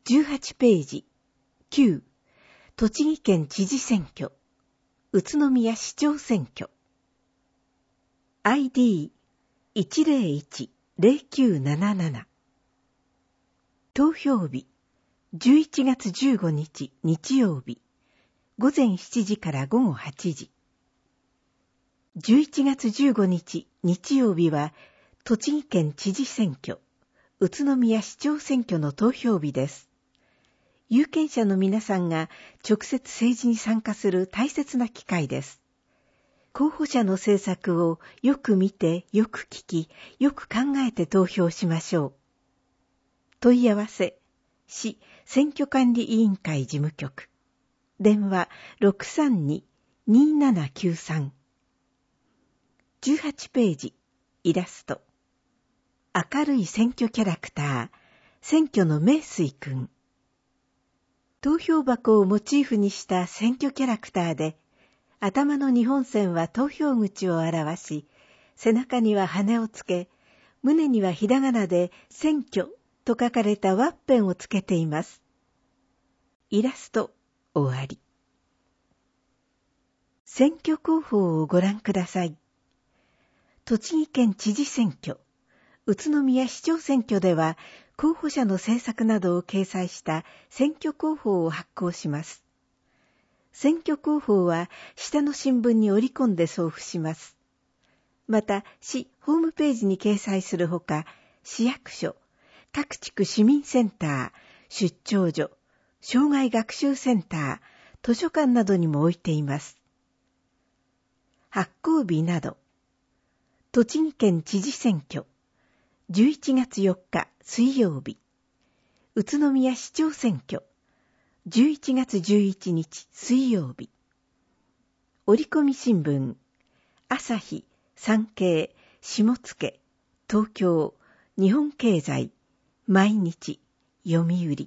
18ページ。9、栃木県知事選挙、宇都宮市長選挙。ID1010977。投票日、11月15日日曜日、午前7時から午後8時。11月15日日曜日は、栃木県知事選挙、宇都宮市長選挙の投票日です。有権者の皆さんが直接政治に参加する大切な機会です。候補者の政策をよく見て、よく聞き、よく考えて投票しましょう。問い合わせ、市選挙管理委員会事務局。電話632-2793。18ページ、イラスト。明るい選挙キャラクター、選挙の名水くん。投票箱をモチーフにした選挙キャラクターで、頭の2本線は投票口を表し、背中には羽をつけ、胸にはひらがなで選挙と書かれたワッペンをつけています。イラスト終わり。選挙公報をご覧ください。栃木県知事選挙、宇都宮市長選挙では、候補者の政策などを掲載した選挙公報を発行します。選挙公報は下の新聞に折り込んで送付します。また、市ホームページに掲載するほか、市役所、各地区市民センター、出張所、障害学習センター、図書館などにも置いています。発行日など、栃木県知事選挙、11月4日水曜日、宇都宮市長選挙、11月11日水曜日。折り込み新聞、朝日、産経、下野、東京、日本経済、毎日、読売。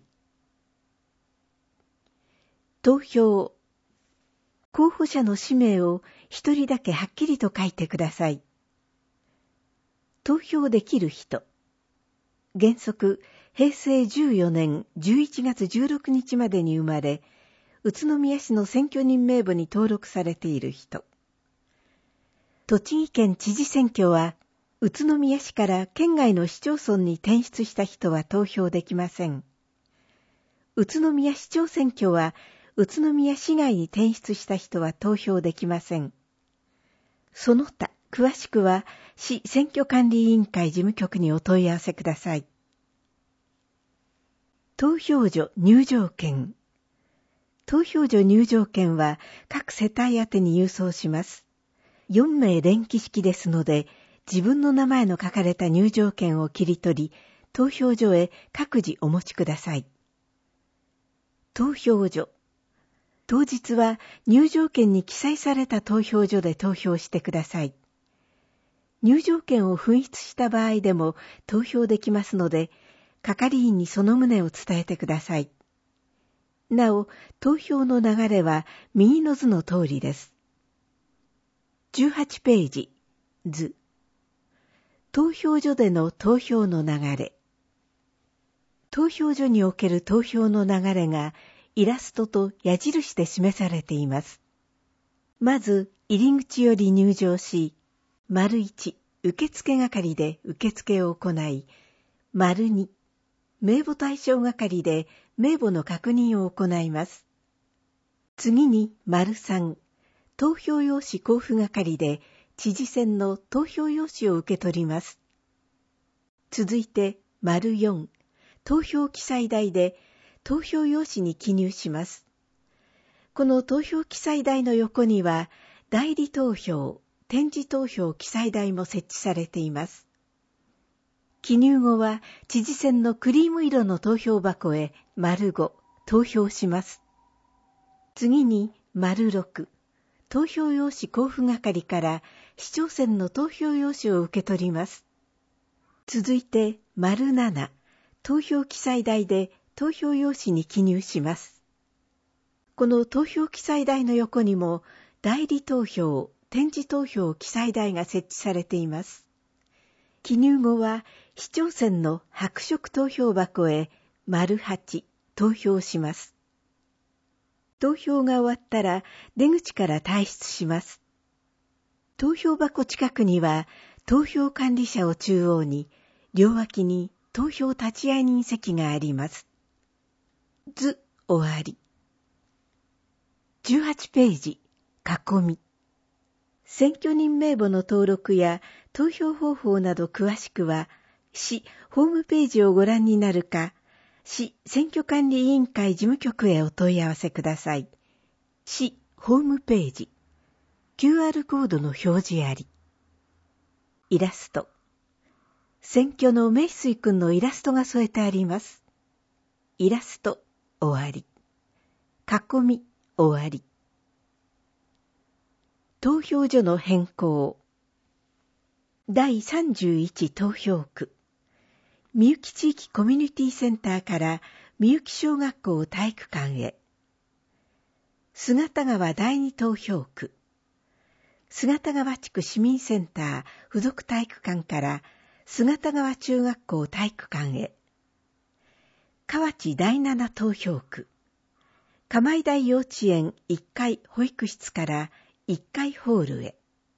投票。候補者の氏名を一人だけはっきりと書いてください。投票できる人。原則、平成14年11月16日までに生まれ、宇都宮市の選挙人名簿に登録されている人。栃木県知事選挙は、宇都宮市から県外の市町村に転出した人は投票できません。宇都宮市長選挙は、宇都宮市外に転出した人は投票できません。その他、詳しくは、市選挙管理委員会事務局にお問い合わせください。投票所入場券。投票所入場券は各世帯宛てに郵送します。4名連記式ですので、自分の名前の書かれた入場券を切り取り、投票所へ各自お持ちください。投票所。当日は入場券に記載された投票所で投票してください。入場券を紛失した場合でも投票できますので、係員にその旨を伝えてください。なお、投票の流れは右の図の通りです。18ページ、図。投票所での投票の流れ。投票所における投票の流れがイラストと矢印で示されています。まず、入り口より入場し、丸1、受付係で受付を行い、丸2、名簿対象係で名簿の確認を行います。次に、丸3、投票用紙交付係で知事選の投票用紙を受け取ります。続いて、丸4、投票記載台で投票用紙に記入します。この投票記載台の横には、代理投票、点字投票記載台も設置されています。記入後は、知事選のクリーム色の投票箱へ丸5、投票します。次に、丸6、投票用紙交付係から市長選の投票用紙を受け取ります。続いて、丸7、投票記載台で投票用紙に記入します。この投票記載台の横にも、代理投票、点字投票記載台が設置されています。記入後は、市長選の白色投票箱へ丸8、 投票します。投票が終わったら出口から退出します。投票箱近くには投票管理者を中央に、両脇に投票立会人席があります。図終わり。18ページ、囲み。選挙人名簿の登録や投票方法など詳しくは、市ホームページをご覧になるか、市選挙管理委員会事務局へお問い合わせください。市ホームページ、QR コードの表示あり。イラスト。選挙の名水くんのイラストが添えてあります。イラスト終わり。囲み終わり。投票所の変更。第31投票区。みゆき地域コミュニティセンターからみゆき小学校体育館へ。姿川第二投票区。姿川地区市民センター附属体育館から姿川中学校体育館へ。河内第七投票区。釜井台幼稚園1階保育室から1階ホールへ。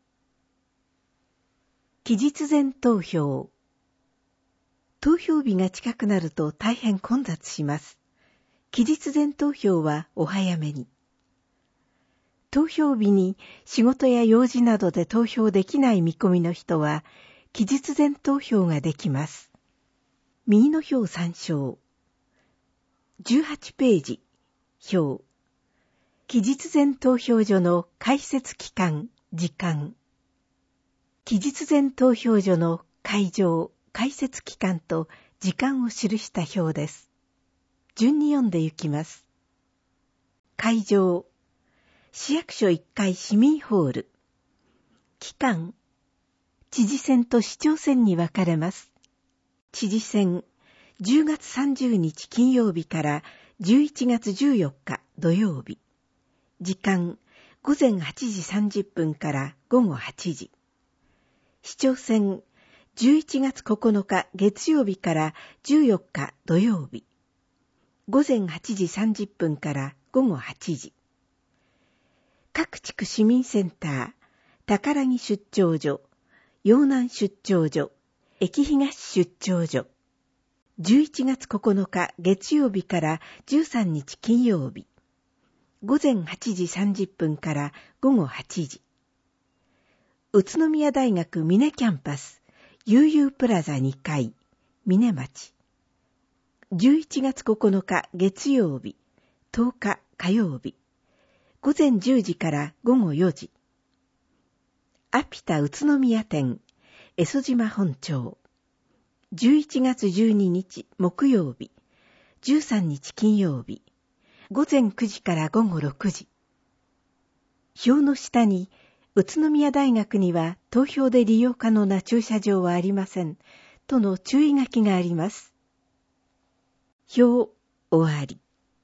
期日前投票。投票日が近くなると大変混雑します。期日前投票はお早めに。投票日に仕事や用事などで投票できない見込みの人は、期日前投票ができます。右の表参照。18ページ、表。期日前投票所の開設期間、時間。期日前投票所の会場、開設期間と時間を記した表です。順に読んでいきます。会場。市役所1階市民ホール。期間。知事選と市長選に分かれます。知事選、10月30日金曜日から11月14日土曜日。時間、午前8時30分から午後8時。市長選、11月9日月曜日から14日土曜日。午前8時30分から午後8時。各地区市民センター、宝木出張所、陽南出張所、駅東出張所。11月9日月曜日から13日金曜日。午前8時30分から午後8時。宇都宮大学峰キャンパス、悠々プラザ2階、峰町。11月9日月曜日、10日火曜日。午前10時から午後4時。アピタ宇都宮店、江曽島本町。11月12日木曜日、13日金曜日。午前9時から午後6時。表の下に、宇都宮大学には投票で利用可能な駐車場はありません、との注意書きがあります。表終わり。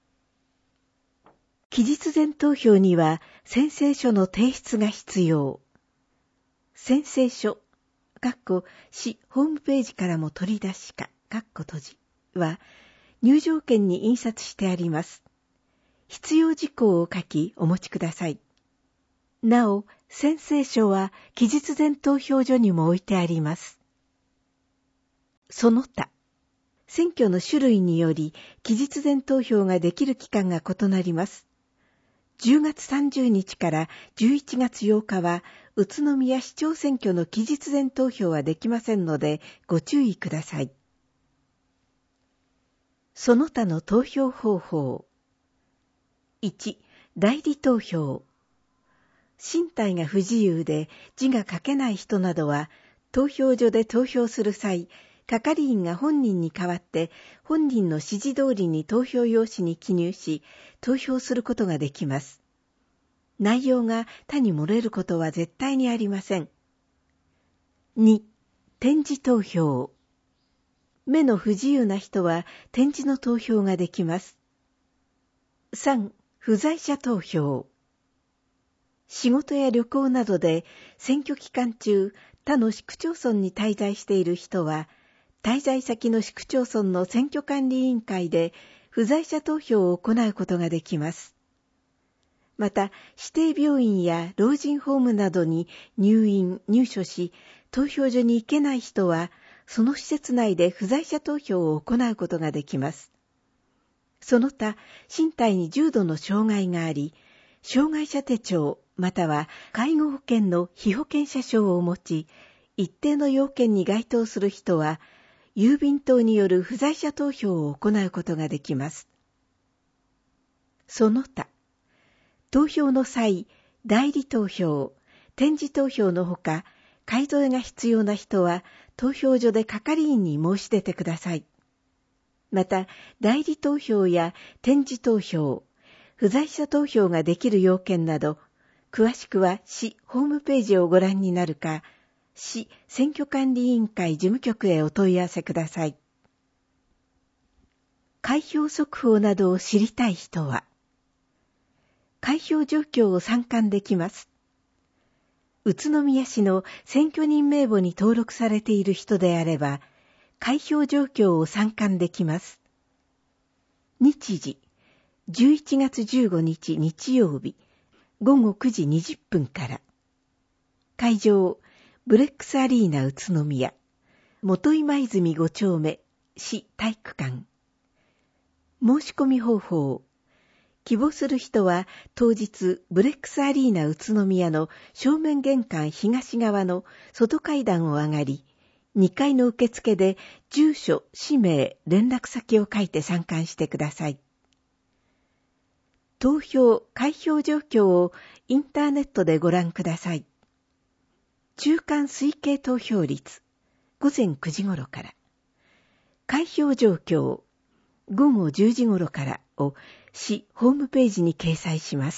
期日前投票には宣誓書の提出が必要。宣誓書、市ホームページからも取り出しか、閉じは入場券に印刷してあります。必要事項を書きお持ちください。なお、宣誓書は期日前投票所にも置いてあります。その他、選挙の種類により期日前投票ができる期間が異なります。10月30日から11月8日は宇都宮市長選挙の期日前投票はできませんのでご注意ください。その他の投票方法。1、代理投票。身体が不自由で字が書けない人などは投票所で投票する際、係員が本人に代わって本人の指示通りに投票用紙に記入し投票することができます。内容が他に漏れることは絶対にありません。2、点字投票。目の不自由な人は点字の投票ができます。3、不在者投票。仕事や旅行などで選挙期間中、他の市区町村に滞在している人は、滞在先の市区町村の選挙管理委員会で不在者投票を行うことができます。また、指定病院や老人ホームなどに入所し、投票所に行けない人は、その施設内で不在者投票を行うことができます。その他、身体に重度の障害があり、障害者手帳または介護保険の被保険者証を持ち、一定の要件に該当する人は、郵便等による不在者投票を行うことができます。その他、投票の際、代理投票、点字投票のほか、介添えが必要な人は、投票所で係員に申し出てください。また、代理投票や点字投票、不在者投票ができる要件など、詳しくは市ホームページをご覧になるか、市選挙管理委員会事務局へお問い合わせください。開票速報などを知りたい人は、開票状況を参観できます。宇都宮市の選挙人名簿に登録されている人であれば、開票状況を参観できます。日時、11月15日日曜日、午後9時20分から。会場、ブレックスアリーナ宇都宮、元今泉5丁目、市体育館。申し込み方法。希望する人は当日ブレックスアリーナ宇都宮の正面玄関東側の外階段を上がり、2階の受付で住所、氏名、連絡先を書いて参観してください。投票・開票状況をインターネットでご覧ください。中間推計投票率、午前9時頃から。開票状況、午後10時頃からを市ホームページに掲載します。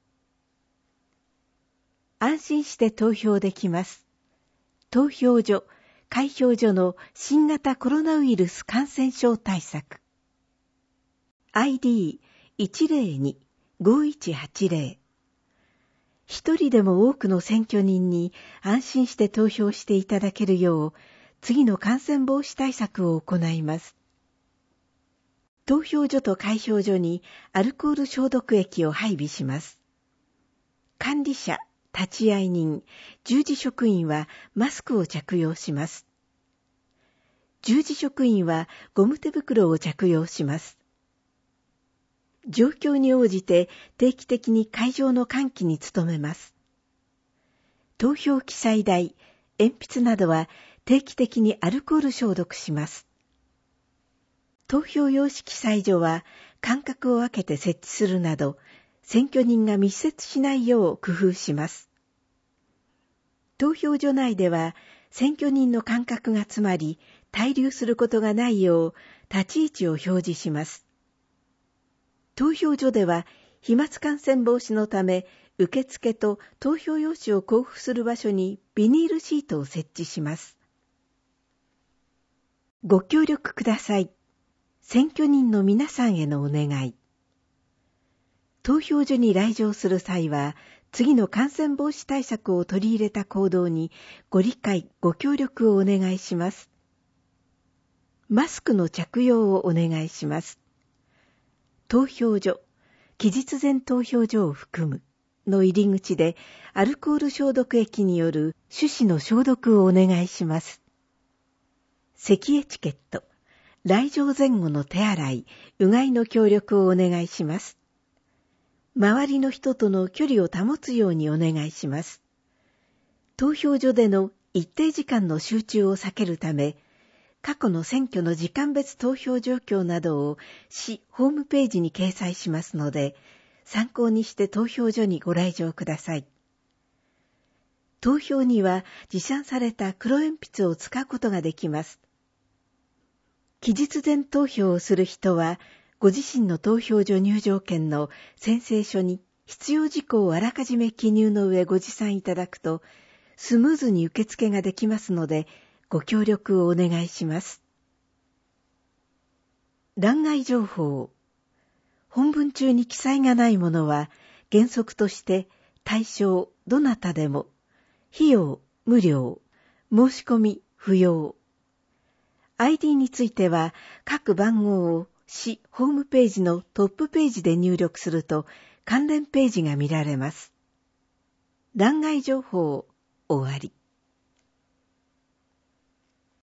安心して投票できます。投票所、開票所の新型コロナウイルス感染症対策。ID102-5180。一人でも多くの選挙人に安心して投票していただけるよう、次の感染防止対策を行います。投票所と開票所にアルコール消毒液を配備します。管理者、立会人、従事職員はマスクを着用します。従事職員はゴム手袋を着用します。状況に応じて定期的に会場の換気に努めます。投票記載台、鉛筆などは定期的にアルコール消毒します。投票用紙記載所は間隔を空けて設置するなど、選挙人が密接しないよう工夫します。投票所内では選挙人の間隔が詰まり、滞留することがないよう立ち位置を表示します。投票所では飛沫感染防止のため、受付と投票用紙を交付する場所にビニールシートを設置します。ご協力ください。選挙人の皆さんへのお願い。投票所に来場する際は、次の感染防止対策を取り入れた行動にご理解、ご協力をお願いします。マスクの着用をお願いします。投票所、期日前投票所を含むの入り口でアルコール消毒液による手指の消毒をお願いします。席エチケット、来場前後の手洗い、うがいの協力をお願いします。周りの人との距離を保つようにお願いします。投票所での一定時間の集中を避けるため、過去の選挙の時間別投票状況などを市ホームページに掲載しますので、参考にして投票所にご来場ください。投票には持参された黒鉛筆を使うことができます。期日前投票をする人は、ご自身の投票所入場券の宣誓書に必要事項をあらかじめ記入の上ご持参いただくと、スムーズに受付ができますので、ご協力をお願いします。欄外情報。本文中に記載がないものは、原則として対象どなたでも、費用無料、申し込み不要。ID については各番号を市ホームページのトップページで入力すると関連ページが見られます。弾劾情報終わり。